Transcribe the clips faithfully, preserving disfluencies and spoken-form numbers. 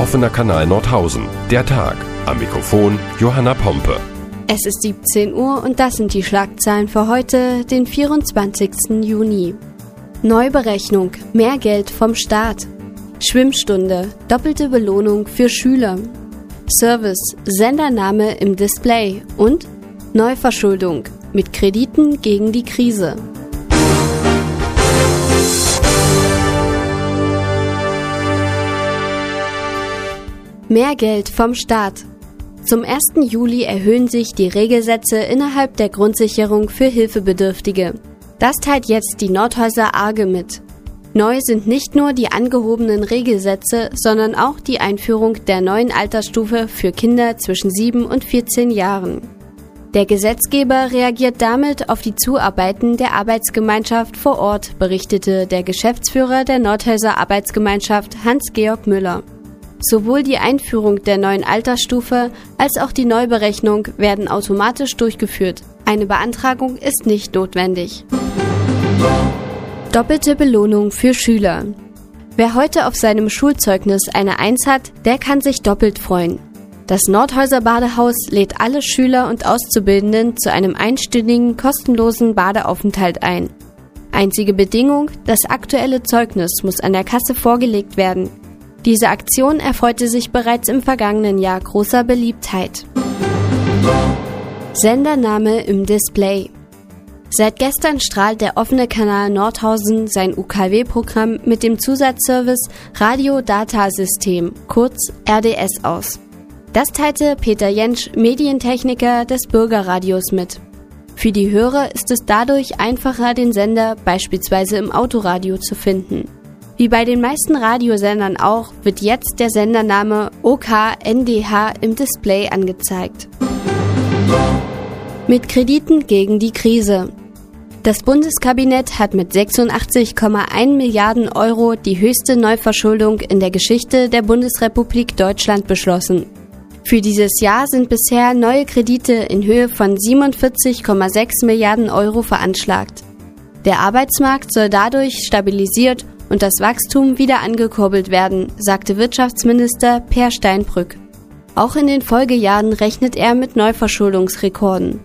Offener Kanal Nordhausen. Der Tag. Am Mikrofon Johanna Pompe. Es ist siebzehn Uhr und das sind die Schlagzeilen für heute, den vierundzwanzigsten Juni. Neuberechnung, mehr Geld vom Staat. Schwimmstunde, doppelte Belohnung für Schüler. Service, Sendername im Display und Neuverschuldung mit Krediten gegen die Krise. Mehr Geld vom Staat. Zum ersten Juli erhöhen sich die Regelsätze innerhalb der Grundsicherung für Hilfebedürftige. Das teilt jetzt die Nordhäuser A G mit. Neu sind nicht nur die angehobenen Regelsätze, sondern auch die Einführung der neuen Altersstufe für Kinder zwischen sieben und vierzehn Jahren. Der Gesetzgeber reagiert damit auf die Zuarbeiten der Arbeitsgemeinschaft vor Ort, berichtete der Geschäftsführer der Nordhäuser Arbeitsgemeinschaft Hans-Georg Müller. Sowohl die Einführung der neuen Altersstufe als auch die Neuberechnung werden automatisch durchgeführt. Eine Beantragung ist nicht notwendig. Doppelte Belohnung für Schüler. Wer heute auf seinem Schulzeugnis eine Eins hat, der kann sich doppelt freuen. Das Nordhäuser Badehaus lädt alle Schüler und Auszubildenden zu einem einstündigen kostenlosen Badeaufenthalt ein. Einzige Bedingung: das aktuelle Zeugnis muss an der Kasse vorgelegt werden. Diese Aktion erfreute sich bereits im vergangenen Jahr großer Beliebtheit. Sendername im Display. Seit gestern strahlt der offene Kanal Nordhausen sein U K W-Programm mit dem Zusatzservice Radio-Data-System, kurz R D S, aus. Das teilte Peter Jentsch, Medientechniker des Bürgerradios, mit. Für die Hörer ist es dadurch einfacher, den Sender beispielsweise im Autoradio zu finden. Wie bei den meisten Radiosendern auch, wird jetzt der Sendername O K N D H im Display angezeigt. Mit Krediten gegen die Krise. Das Bundeskabinett hat mit sechsundachtzig Komma eins Milliarden Euro die höchste Neuverschuldung in der Geschichte der Bundesrepublik Deutschland beschlossen. Für dieses Jahr sind bisher neue Kredite in Höhe von siebenundvierzig Komma sechs Milliarden Euro veranschlagt. Der Arbeitsmarkt soll dadurch stabilisiert und das Wachstum wieder angekurbelt werden, sagte Wirtschaftsminister Peer Steinbrück. Auch in den Folgejahren rechnet er mit Neuverschuldungsrekorden.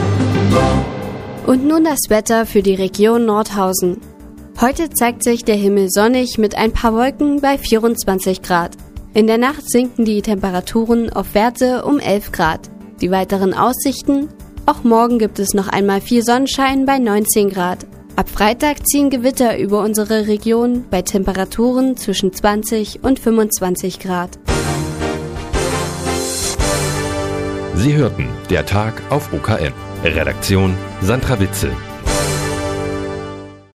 Und nun das Wetter für die Region Nordhausen. Heute zeigt sich der Himmel sonnig mit ein paar Wolken bei vierundzwanzig Grad. In der Nacht sinken die Temperaturen auf Werte um elf Grad. Die weiteren Aussichten: auch morgen gibt es noch einmal viel Sonnenschein bei neunzehn Grad. Ab Freitag ziehen Gewitter über unsere Region bei Temperaturen zwischen zwanzig und fünfundzwanzig Grad. Sie hörten Der Tag auf O K N. Redaktion Sandra Witzel.